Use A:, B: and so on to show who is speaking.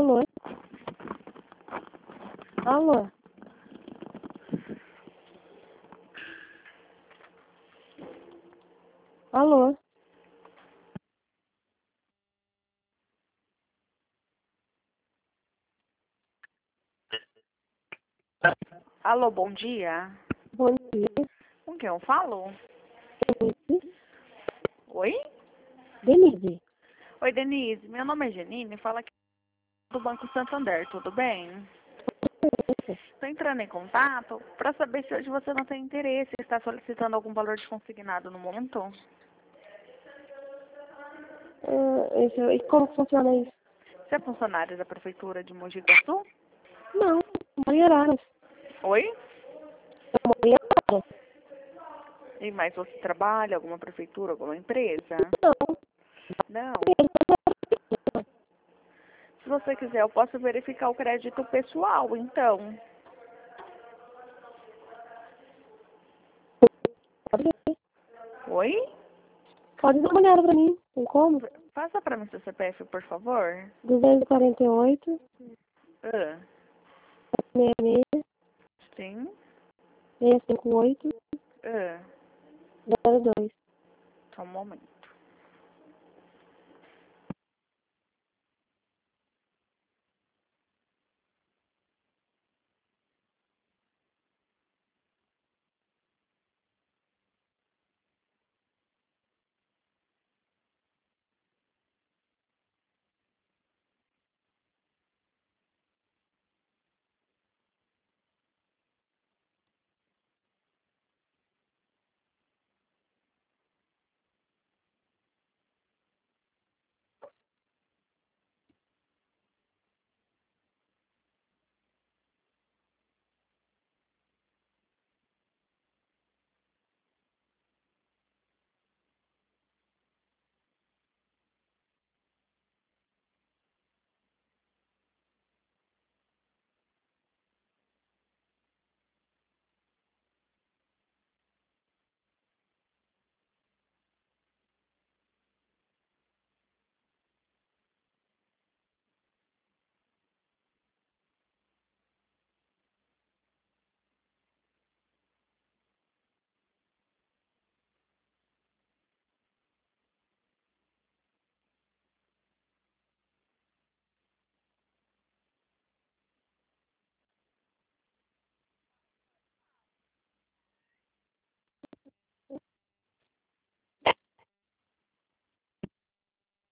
A: Alô? Alô? Alô?
B: Alô, bom dia.
A: Bom dia.
B: Com quem eu falo?
A: Denise?
B: Oi?
A: Denise?
B: Oi, Denise. Meu nome é Janine, fala aqui do Banco Santander, tudo bem? Estou entrando em contato para saber se hoje você não tem interesse e está solicitando algum valor de consignado no momento.
A: E como funciona isso?
B: Você é funcionário da Prefeitura de Mogi Guaçu?
A: Não, moro em Araras.
B: Oi?
A: Eu moro em Araras.
B: E mais você trabalha em alguma prefeitura, alguma empresa?
A: Não,
B: Não. Se você quiser, eu posso verificar o crédito pessoal, então.
A: pode ver.
B: Oi?
A: Pode dar uma olhada pra mim. Tem como?
B: Passa para mim seu CPF, por favor.
A: 248,
B: Ah,
A: 66,
B: sim.
A: 658,
B: Ah,
A: 02.
B: só um momento.